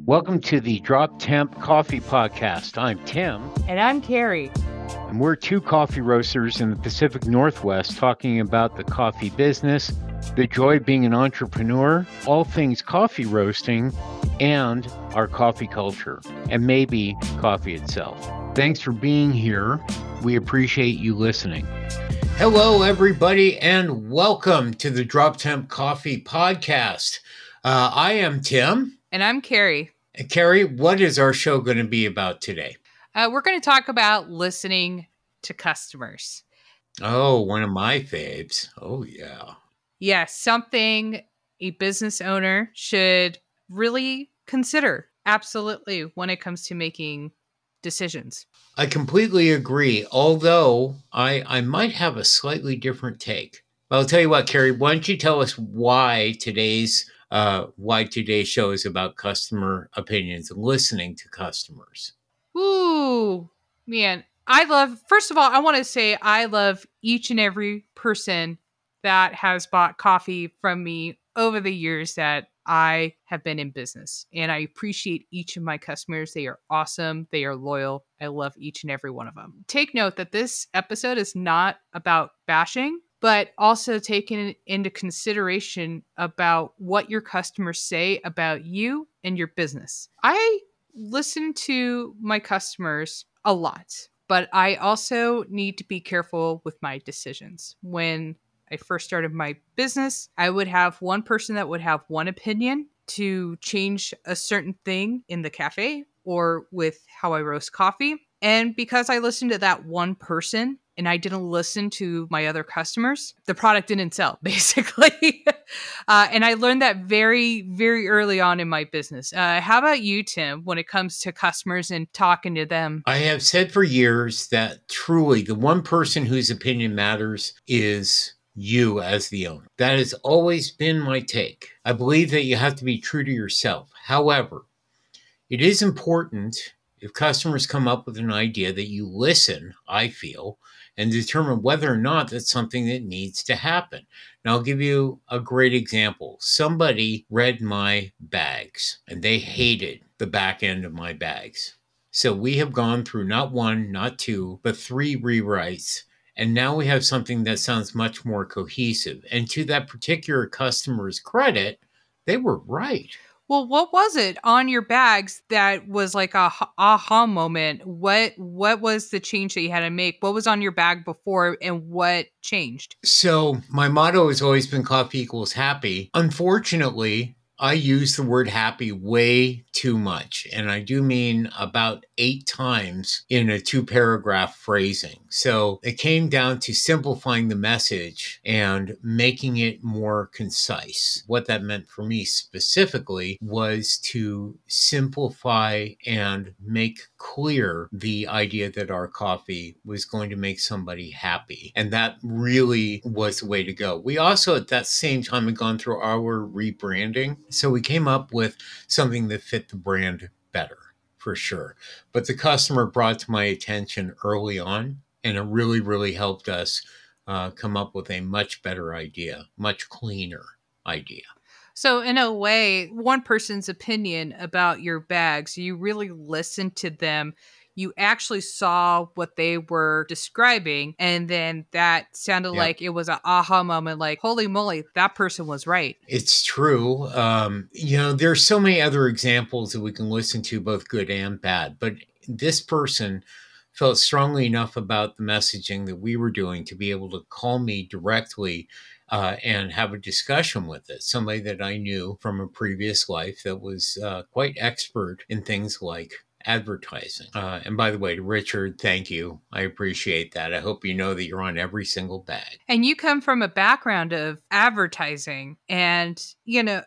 Welcome to the Drop Temp Coffee Podcast. I'm Tim. And I'm Carrie. And we're two coffee roasters in the Pacific Northwest talking about the coffee business, the joy of being an entrepreneur, all things coffee roasting, and our coffee culture, and maybe coffee itself. Thanks for being here. We appreciate you listening. Hello, everybody, and welcome to the Drop Temp Coffee Podcast. I am Tim. And I'm Carrie. And Carrie, what is our show going to be about today? We're going to talk about listening to customers. Oh, one of my faves. Oh, yeah. Yeah, something a business owner should really consider. Absolutely, when it comes to making decisions. I completely agree, although I might have a slightly different take. But I'll tell you what, Carrie, why don't you tell us why today's show is about customer opinions and listening to customers. Ooh, man. First of all, I want to say I love each and every person that has bought coffee from me over the years that I have been in business. And I appreciate each of my customers. They are awesome. They are loyal. I love each and every one of them. Take note that this episode is not about bashing, but also taking into consideration about what your customers say about you and your business. I listen to my customers a lot, but I also need to be careful with my decisions. When I first started my business, I would have one person that would have one opinion to change a certain thing in the cafe or with how I roast coffee. And because I listened to that one person and I didn't listen to my other customers, the product didn't sell, basically. And I learned that very, very early on in my business. How about you, Tim, when it comes to customers and talking to them? I have said for years that truly the one person whose opinion matters is you as the owner. That has always been my take. I believe that you have to be true to yourself. However, it is important if customers come up with an idea that you listen, I feel, and determine whether or not that's something that needs to happen. Now, I'll give you a great example. Somebody read my bags, and they hated the back end of my bags. So we have gone through not one, not two, but 3 rewrites. And now we have something that sounds much more cohesive. And to that particular customer's credit, they were right. Well, what was it on your bags that was like a aha moment? What was the change that you had to make? What was on your bag before and what changed? So my motto has always been coffee equals happy. Unfortunately, I use the word happy way too much. And I do mean about 8 times in a 2-paragraph phrasing. So it came down to simplifying the message and making it more concise. What that meant for me specifically was to simplify and make clear the idea that our coffee was going to make somebody happy. And that really was the way to go. We also at that same time had gone through our rebranding. So we came up with something that fit the brand better, for sure. But the customer brought to my attention early on, and it really, really helped us come up with a much better idea, much cleaner idea. So in a way, one person's opinion about your bags, you really listened to them. You actually saw what they were describing, and then that sounded like it was an aha moment, like, holy moly, that person was right. It's true. There's so many other examples that we can listen to, both good and bad, but this person felt strongly enough about the messaging that we were doing to be able to call me directly and have a discussion with it. Somebody that I knew from a previous life that was quite expert in things like advertising. And by the way, to Richard, thank you. I appreciate that. I hope you know that you're on every single bag. And you come from a background of advertising and, and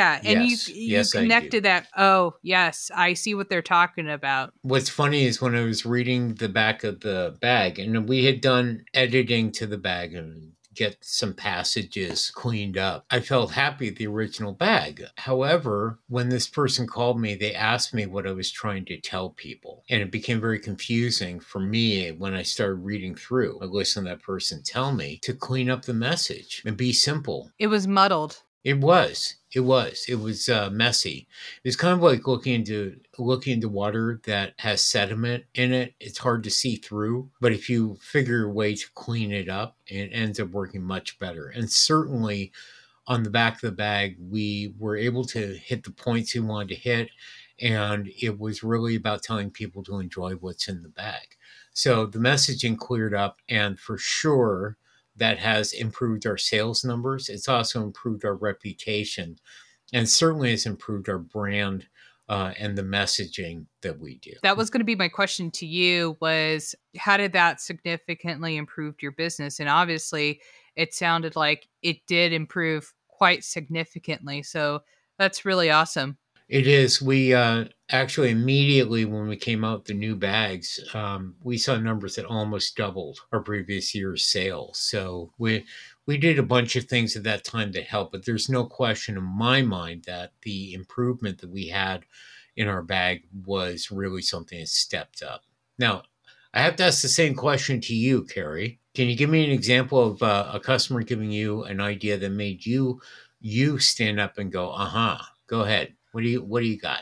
you connected that, oh, yes, I see what they're talking about. What's funny is when I was reading the back of the bag, and we had done editing to the bag and get some passages cleaned up, I felt happy at the original bag. However, when this person called me, they asked me what I was trying to tell people. And it became very confusing for me when I started reading through. I listened to that person tell me to clean up the message and be simple. It was muddled. It was. It was. It was messy. It's kind of like looking into water that has sediment in it. It's hard to see through, but if you figure a way to clean it up, it ends up working much better. And certainly on the back of the bag, we were able to hit the points we wanted to hit, and it was really about telling people to enjoy what's in the bag. So the messaging cleared up, and for sure that has improved our sales numbers. It's also improved our reputation, and certainly has improved our brand and the messaging that we do. That was going to be my question to you, was how did that significantly improve your business? And obviously it sounded like it did improve quite significantly. So that's really awesome. It is. We actually immediately when we came out with the new bags, we saw numbers that almost doubled our previous year's sales. So we did a bunch of things at that time to help, but there's no question in my mind that the improvement that we had in our bag was really something that stepped up. Now, I have to ask the same question to you, Carrie. Can you give me an example of a customer giving you an idea that made you stand up and go, "Uh-huh, go ahead. What do you got?"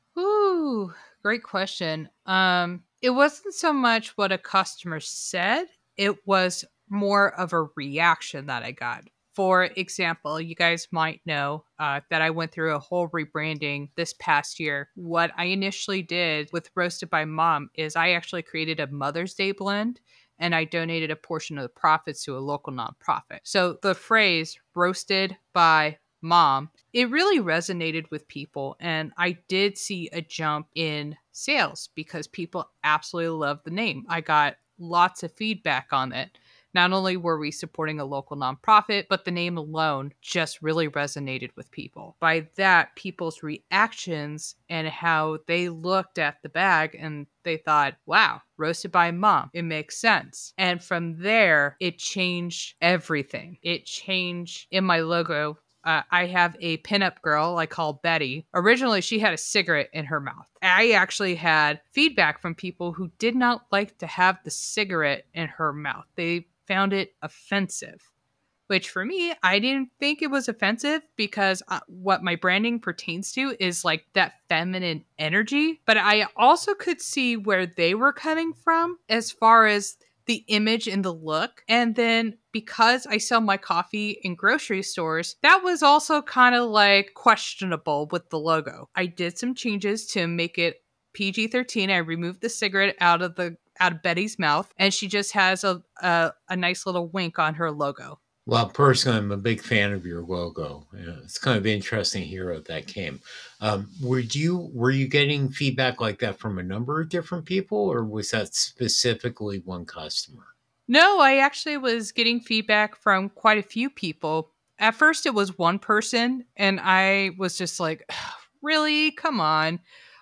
Ooh, great question. It wasn't so much what a customer said, it was more of a reaction that I got. For example, you guys might know that I went through a whole rebranding this past year. What I initially did with Roasted by Mom is I actually created a Mother's Day blend and I donated a portion of the profits to a local nonprofit. So the phrase roasted by mom, it really resonated with people. And I did see a jump in sales because people absolutely love the name. I got lots of feedback on it. Not only were we supporting a local nonprofit, but the name alone just really resonated with people. By that, people's reactions and how they looked at the bag and they thought, wow, roasted by mom. It makes sense. And from there, it changed everything. It changed in my logo. I have a pinup girl I call Betty. Originally, she had a cigarette in her mouth. I actually had feedback from people who did not like to have the cigarette in her mouth. They found it offensive, which for me, I didn't think it was offensive because what my branding pertains to is like that feminine energy. But I also could see where they were coming from as far as the image and the look. And then because I sell my coffee in grocery stores, that was also kind of like questionable with the logo. I did some changes to make it PG-13. I removed the cigarette out of Betty's mouth, and she just has a nice little wink on her logo. Well, personally, I'm a big fan of your logo. It's kind of interesting here how that came. Were you getting feedback like that from a number of different people, or was that specifically one customer? No, I actually was getting feedback from quite a few people. At first, it was one person, and I was just like, really? Come on.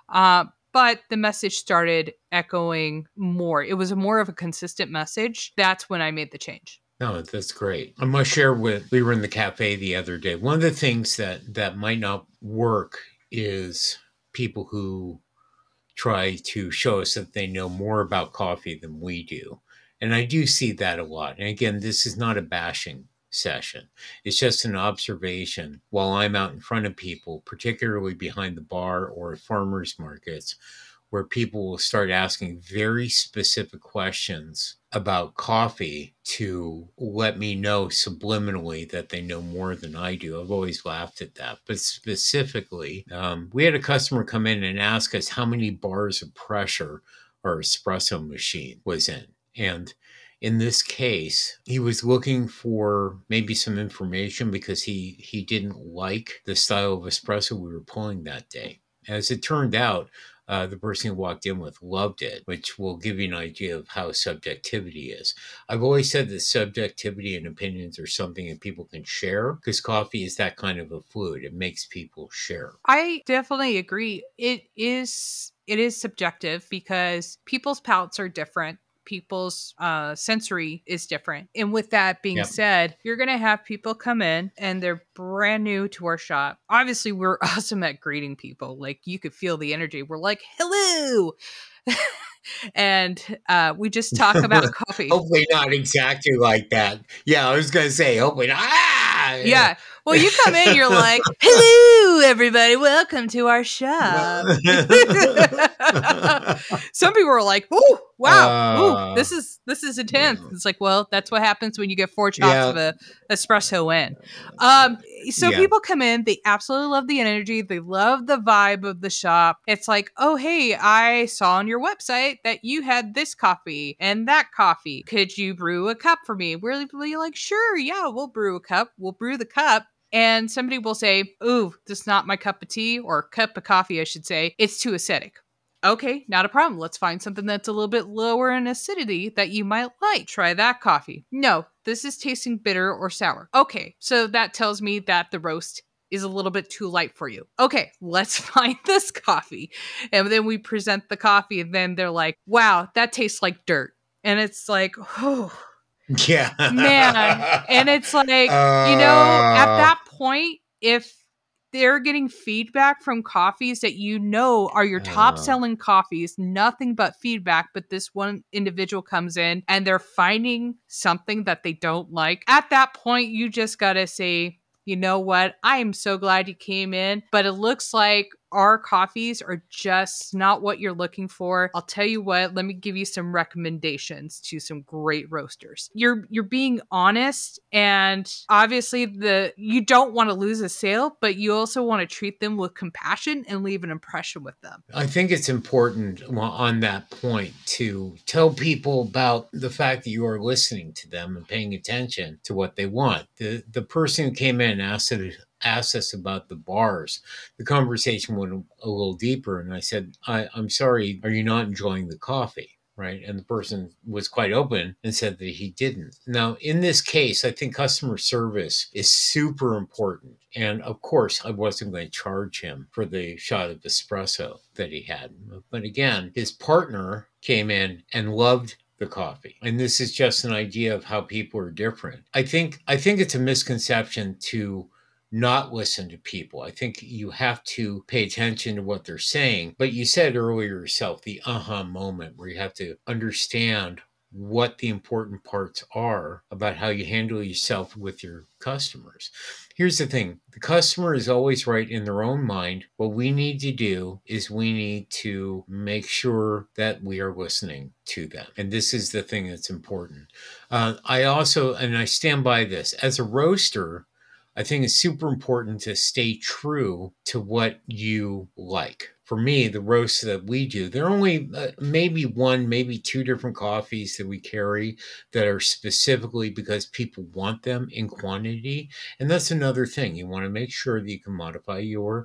But the message started echoing more. It was more of a consistent message. That's when I made the change. No, that's great. I must share we were in the cafe the other day. One of the things that might not work is people who try to show us that they know more about coffee than we do. And I do see that a lot. And again, this is not a bashing session. It's just an observation while I'm out in front of people, particularly behind the bar or at farmers markets, where people will start asking very specific questions about coffee to let me know subliminally that they know more than I do. I've always laughed at that. But specifically, we had a customer come in and ask us how many bars of pressure our espresso machine was in. And in this case, he was looking for maybe some information because he didn't like the style of espresso we were pulling that day. As it turned out, the person who walked in with loved it, which will give you an idea of how subjectivity is. I've always said that subjectivity and opinions are something that people can share because coffee is that kind of a fluid. It makes people share. I definitely agree. It is subjective because people's palates are different. People's sensory is different. And with that being said, you're going to have people come in and they're brand new to our shop. Obviously, we're awesome at greeting people. Like you could feel the energy. We're like, hello. And we just talk about coffee. Hopefully not exactly like that. Yeah, I was going to say, hopefully not. Yeah. Well, you come in, you're like, hello, everybody. Welcome to our shop. Some people are like, oh, wow. Ooh, this is intense. It's like, well, that's what happens when you get 4 shots of a espresso in. So people come in, they absolutely love the energy. They love the vibe of the shop. It's like, oh, hey, I saw on your website that you had this coffee and that coffee. Could you brew a cup for me? We're like, sure, yeah, we'll brew a cup. We'll brew the cup. And somebody will say, ooh, this is not my cup of tea, or cup of coffee, I should say. It's too acidic. Okay, not a problem. Let's find something that's a little bit lower in acidity that you might like. Try that coffee. No, this is tasting bitter or sour. Okay, so that tells me that the roast is a little bit too light for you. Okay, let's find this coffee. And then we present the coffee, and then they're like, wow, that tastes like dirt. And it's like, oh, yeah, man. And it's like, at that point, if they're getting feedback from coffees that are your top selling coffees, nothing but feedback, but this one individual comes in and they're finding something that they don't like, at that point, you just got to say, you know what? I am so glad you came in, but it looks like our coffees are just not what you're looking for. I'll tell you what, let me give you some recommendations to some great roasters. You're being honest, and obviously you don't want to lose a sale, but you also want to treat them with compassion and leave an impression with them. I think it's important on that point to tell people about the fact that you are listening to them and paying attention to what they want. The person who came in asked us about the bars. The conversation went a little deeper, and I said, I'm sorry, are you not enjoying the coffee? Right? And the person was quite open and said that he didn't. Now, in this case, I think customer service is super important. And of course, I wasn't going to charge him for the shot of espresso that he had. But again, his partner came in and loved the coffee. And this is just an idea of how people are different. I think it's a misconception to not listen to people. I think you have to pay attention to what they're saying. But you said earlier yourself, the aha moment where you have to understand what the important parts are about how you handle yourself with your customers. Here's the thing. The customer is always right in their own mind. What we need to do is we need to make sure that we are listening to them. And this is the thing that's important. I stand by this. As a roaster, I think it's super important to stay true to what you like. For me, the roasts that we do, there are only maybe 1, maybe 2 different coffees that we carry that are specifically because people want them in quantity. And that's another thing. You want to make sure that you can modify your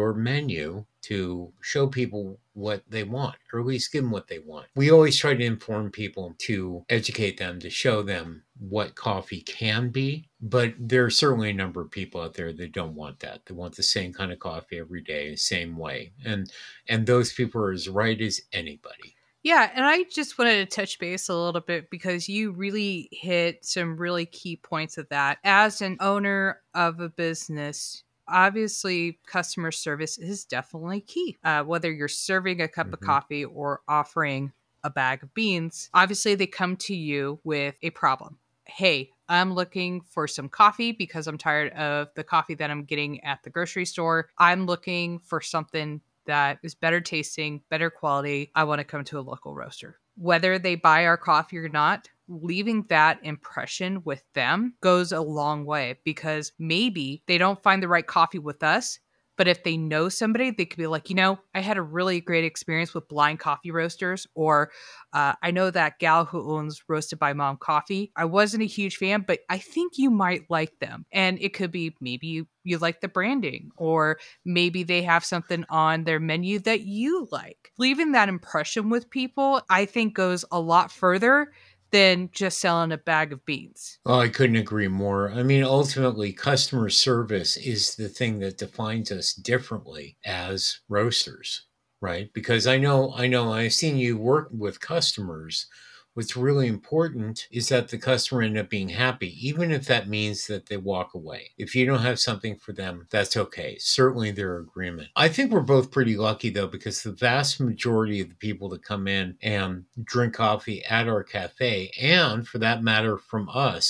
menu to show people what they want, or at least give them what they want. We always try to inform people, to educate them, to show them what coffee can be. But there are certainly a number of people out there that don't want that. They want the same kind of coffee every day, the same way. And those people are as right as anybody. Yeah, and I just wanted to touch base a little bit because you really hit some really key points of that. As an owner of a business, obviously customer service is definitely key. Whether you're serving a cup of coffee or offering a bag of beans, obviously they come to you with a problem. Hey, I'm looking for some coffee because I'm tired of the coffee that I'm getting at the grocery store. I'm looking for something that is better tasting, better quality. I want to come to a local roaster. Whether they buy our coffee or not, leaving that impression with them goes a long way, because maybe they don't find the right coffee with us, but if they know somebody, they could be like, I had a really great experience with Blind Coffee Roasters, or I know that gal who owns Roasted by Mom Coffee. I wasn't a huge fan, but I think you might like them. And it could be maybe you like the branding, or maybe they have something on their menu that you like. Leaving that impression with people, I think, goes a lot further than just selling a bag of beans. Oh, I couldn't agree more. I mean, ultimately, customer service is the thing that defines us differently as roasters, right? Because I know I've seen you work with customers. What's really important is that the customer end up being happy, even if that means that they walk away. If you don't have something for them, that's okay. Certainly their agreement. I think we're both pretty lucky, though, because the vast majority of the people that come in and drink coffee at our cafe, and for that matter from us,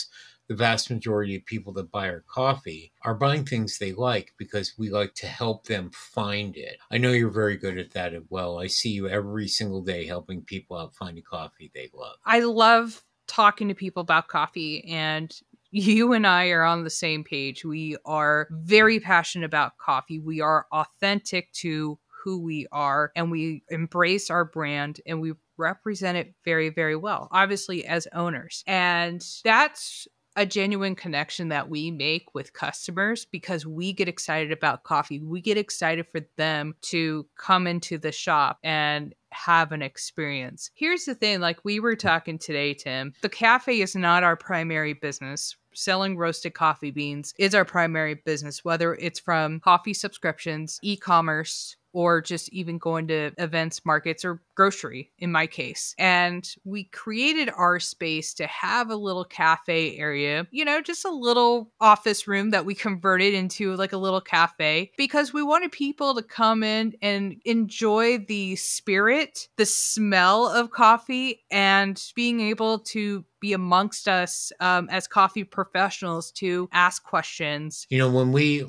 the vast majority of people that buy our coffee are buying things they like because we like to help them find it. I know you're very good at that as well. I see you every single day helping people out find a coffee they love. I love talking to people about coffee, and you and I are on the same page. We are very passionate about coffee. We are authentic to who we are, and we embrace our brand, and we represent it very, very well, obviously, as owners. And that's a genuine connection that we make with customers because we get excited about coffee. We get excited for them to come into the shop and have an experience. Here's the thing, like we were talking today, Tim, the cafe is not our primary business. Selling roasted coffee beans is our primary business, whether it's from coffee subscriptions, e-commerce, or just even going to events, markets, or grocery in my case. And we created our space to have a little cafe area, just a little office room that we converted into like a little cafe because we wanted people to come in and enjoy the spirit, the smell of coffee, and being able to be amongst us as coffee professionals to ask questions. When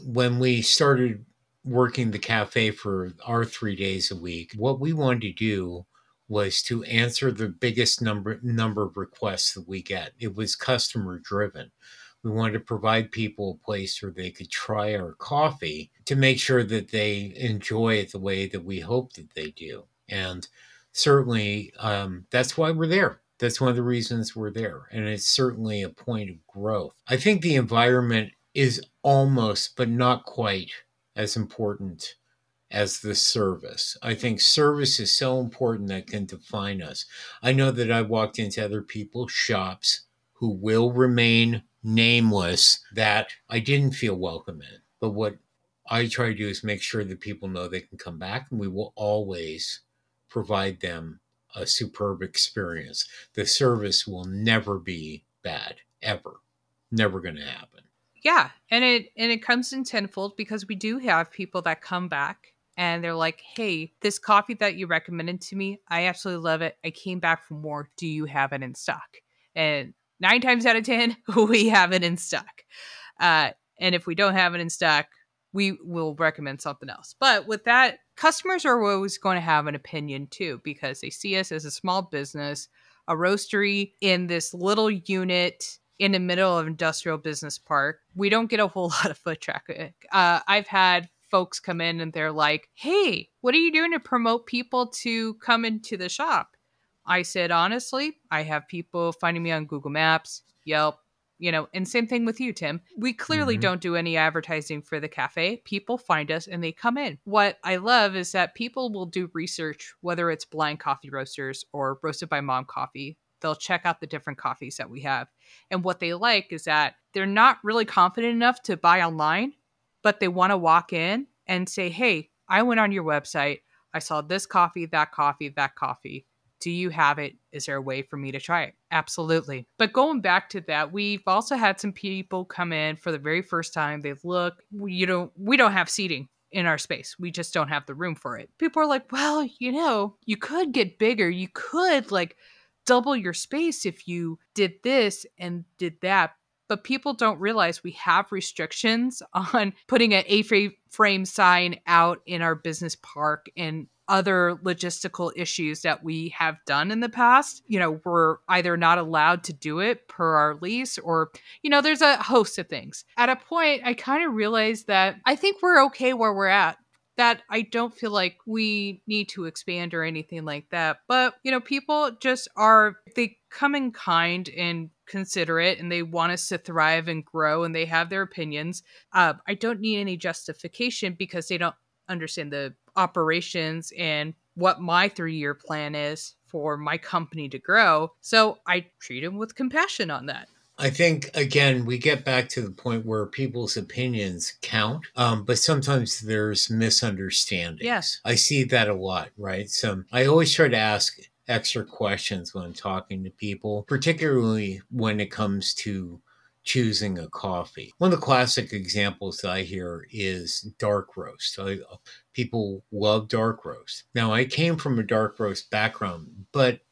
we started working the cafe for our 3 days a week, what we wanted to do was to answer the biggest number of requests that we get. It was customer driven. We wanted to provide people a place where they could try our coffee to make sure that they enjoy it the way that we hope that they do. And certainly that's why we're there. That's one of the reasons we're there. And it's certainly a point of growth. I think the environment is almost, but not quite, as important as the service. I think service is so important that can define us. I know that I walked into other people's shops who will remain nameless that I didn't feel welcome in. But what I try to do is make sure that people know they can come back, and we will always provide them a superb experience. The service will never be bad, ever. Never going to happen. Yeah, and it comes in tenfold because we do have people that come back and they're like, "Hey, this coffee that you recommended to me, I absolutely love it. I came back for more. Do you have it in stock?" And 9 times out of 10, we have it in stock. And if we don't have it in stock, we will recommend something else. But with that, customers are always going to have an opinion too because they see us as a small business, a roastery in this little unit in the middle of industrial business park. We don't get a whole lot of foot traffic. I've had folks come in and they're like, "Hey, what are you doing to promote people to come into the shop?" I said, honestly, I have people finding me on Google Maps, Yelp, and same thing with you, Tim. We clearly don't do any advertising for the cafe. People find us and they come in. What I love is that people will do research, whether it's Blind Coffee Roasters or Roasted by Mom Coffee. They'll check out the different coffees that we have. And what they like is that they're not really confident enough to buy online, but they want to walk in and say, "Hey, I went on your website. I saw this coffee, that coffee, that coffee. Do you have it? Is there a way for me to try it?" Absolutely. But going back to that, we've also had some people come in for the very first time. They've looked, we don't have seating in our space. We just don't have the room for it. People are like, "Well, you could get bigger. You could double your space if you did this and did that." But people don't realize we have restrictions on putting an A-frame sign out in our business park and other logistical issues that we have done in the past. We're either not allowed to do it per our lease or, there's a host of things. At a point, I kind of realized that I think we're okay where we're at, that I don't feel like we need to expand or anything like that. But, people just they come in kind and considerate and they want us to thrive and grow and they have their opinions. I don't need any justification because they don't understand the operations and what my 3-year plan is for my company to grow. So I treat them with compassion on that. I think, again, we get back to the point where people's opinions count, but sometimes there's misunderstandings. Yes. I see that a lot, right? So I always try to ask extra questions when I'm talking to people, particularly when it comes to choosing a coffee. One of the classic examples that I hear is dark roast. People love dark roast. Now, I came from a dark roast background, but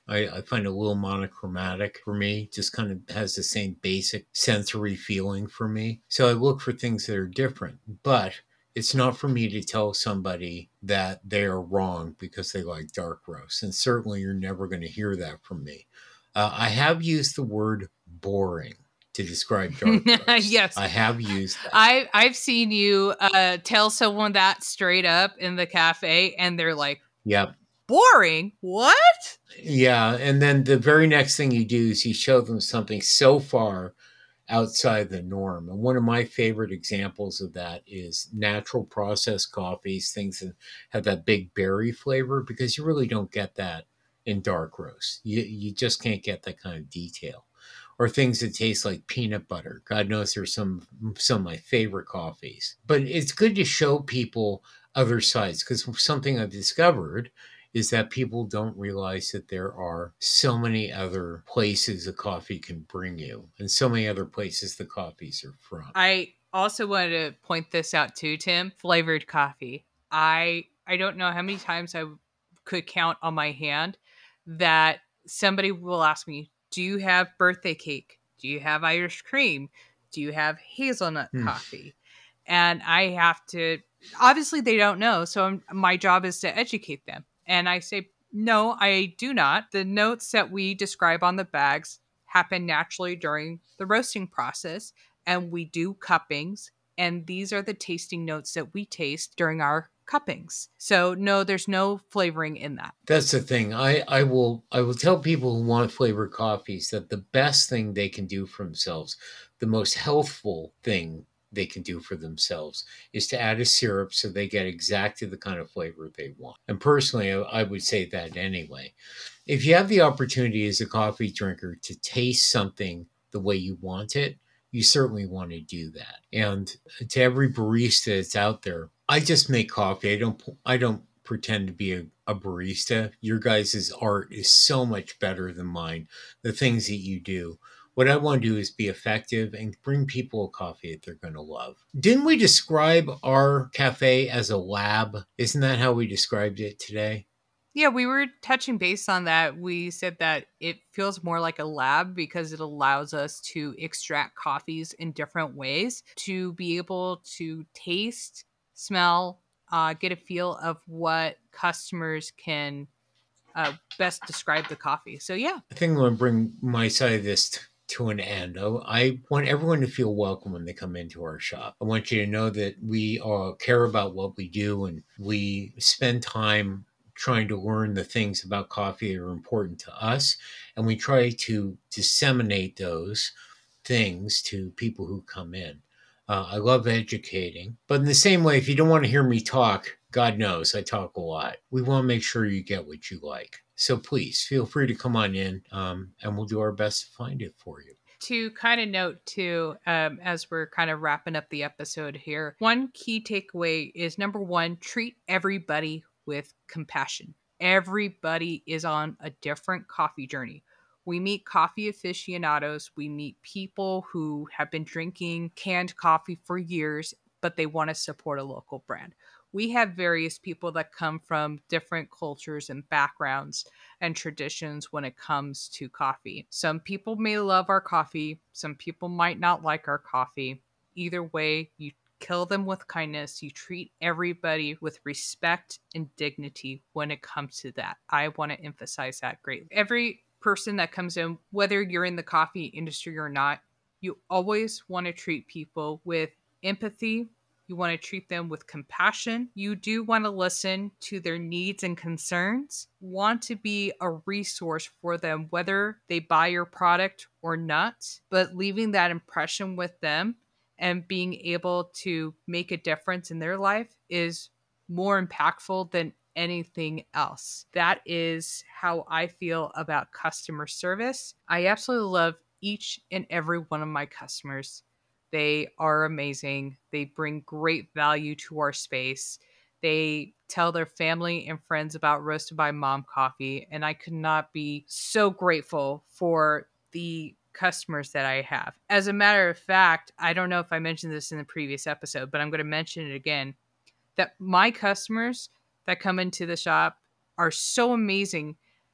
I find it a little monochromatic for me, just kind of has the same basic sensory feeling for me. So I look for things that are different, but it's not for me to tell somebody that they are wrong because they like dark roast. And certainly you're never going to hear that from me. I have used the word boring to describe dark roast. Yes. I have used that. I've seen you tell someone that straight up in the cafe, and they're like, Yep. boring? What? Yeah. And then the very next thing you do is you show them something so far outside the norm. And one of my favorite examples of that is natural processed coffees, things that have that big berry flavor, because you really don't get that in dark roast. You just can't get that kind of detail. Or things that taste like peanut butter. God knows there's some of my favorite coffees. But it's good to show people other sides, because something I've discovered is that people don't realize that there are so many other places a coffee can bring you and so many other places the coffees are from. I also wanted to point this out too, Tim. Flavored coffee. I don't know how many times I could count on my hand that somebody will ask me, "Do you have birthday cake? Do you have Irish cream? Do you have hazelnut coffee?" And I have to, obviously they don't know, so my job is to educate them. And I say, "No, I do not. The notes that we describe on the bags happen naturally during the roasting process, and we do cuppings, and these are the tasting notes that we taste during our cuppings. So no, there's no flavoring in that." That's the thing. I will tell people who want flavored coffees that the best thing they can do for themselves, the most healthful thing they can do for themselves, is to add a syrup so they get exactly the kind of flavor they want. And personally, I would say that anyway. If you have the opportunity as a coffee drinker to taste something the way you want it, you certainly want to do that. And to every barista that's out there, I just make coffee. I don't pretend to be a barista. Your guys' art is so much better than mine. The things that you do. What I want to do is be effective and bring people a coffee that they're going to love. Didn't we describe our cafe as a lab? Isn't that how we described it today? Yeah, we were touching base on that. We said that it feels more like a lab because it allows us to extract coffees in different ways to be able to taste, smell, get a feel of what customers can best describe the coffee. So, yeah. I think I'm going to bring my side of this to an end. I want everyone to feel welcome when they come into our shop. I want you to know that we care about what we do, and we spend time trying to learn the things about coffee that are important to us. And we try to disseminate those things to people who come in. I love educating. But in the same way, if you don't want to hear me talk, God knows I talk a lot. We want to make sure you get what you like. So please feel free to come on in, and we'll do our best to find it for you. To kind of note too, as we're kind of wrapping up the episode here, one key takeaway is number one, treat everybody with compassion. Everybody is on a different coffee journey. We meet coffee aficionados, we meet people who have been drinking canned coffee for years, but they want to support a local brand. We have various people that come from different cultures and backgrounds and traditions when it comes to coffee. Some people may love our coffee, some people might not like our coffee. Either way, you kill them with kindness. You treat everybody with respect and dignity when it comes to that. I want to emphasize that greatly. Every person that comes in, whether you're in the coffee industry or not, you always want to treat people with empathy. You want to treat them with compassion. You do want to listen to their needs and concerns. Want to be a resource for them, whether they buy your product or not, but leaving that impression with them and being able to make a difference in their life is more impactful than anything else. That is how I feel about customer service. I absolutely love each and every one of my customers. They are amazing. They bring great value to our space. They tell their family and friends about Roasted by Mom coffee, and I could not be so grateful for the customers that I have. As a matter of fact, I don't know if I mentioned this in the previous episode, but I'm going to mention it again, that my customers that come into the shop are so amazing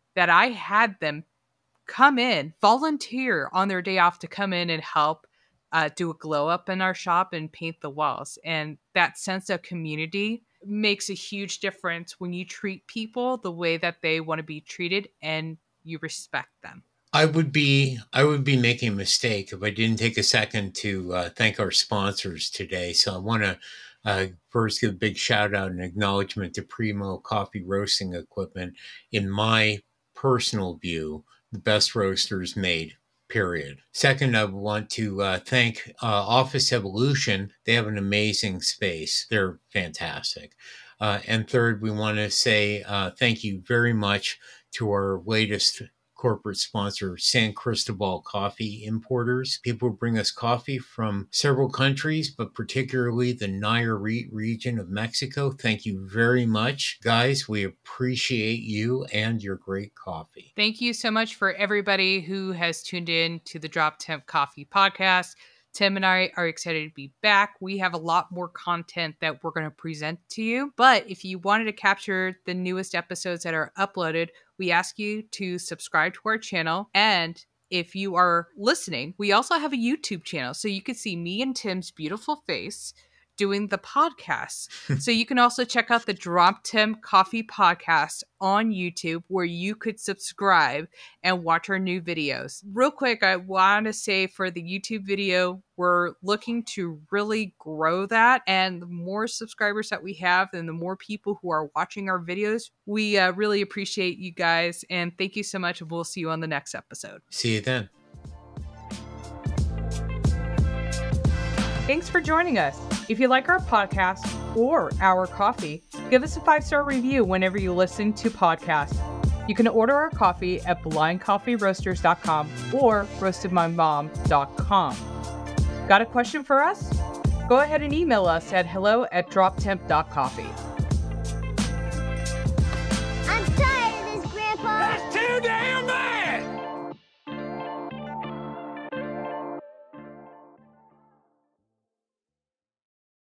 that I had them come in, volunteer on their day off to come in and help do a glow up in our shop and paint the walls. And that sense of community makes a huge difference when you treat people the way that they want to be treated and you respect them. I would be making a mistake if I didn't take a second to thank our sponsors today. So I want to first give a big shout out and acknowledgement to Primo Coffee Roasting Equipment. In my personal view, the best roasters made, period. Second, I want to thank Office Evolution. They have an amazing space. They're fantastic. And third, we want to say thank you very much to our latest corporate sponsor, San Cristobal Coffee Importers. People bring us coffee from several countries, but particularly the Nayarit region of Mexico. Thank you very much, guys. We appreciate you and your great coffee. Thank you so much for everybody who has tuned in to the Drop Temp Coffee podcast. Tim and I are excited to be back. We have a lot more content that we're going to present to you. But if you wanted to capture the newest episodes that are uploaded, we ask you to subscribe to our channel. And if you are listening, we also have a YouTube channel. So you can see me and Tim's beautiful face doing the podcast. So you can also check out the Drop Temp Coffee podcast on YouTube, where you could subscribe and watch our new videos. Real quick, I want to say for the YouTube video, we're looking to really grow that. And the more subscribers that we have and the more people who are watching our videos, we really appreciate you guys. And thank you so much. And we'll see you on the next episode. See you then. Thanks for joining us. If you like our podcast or our coffee, give us a 5-star review whenever you listen to podcasts. You can order our coffee at blindcoffeeroasters.com or roastedmymom.com. Got a question for us? Go ahead and email us at hello@droptemp.coffee. I'm tired of this, Grandpa. That's too damn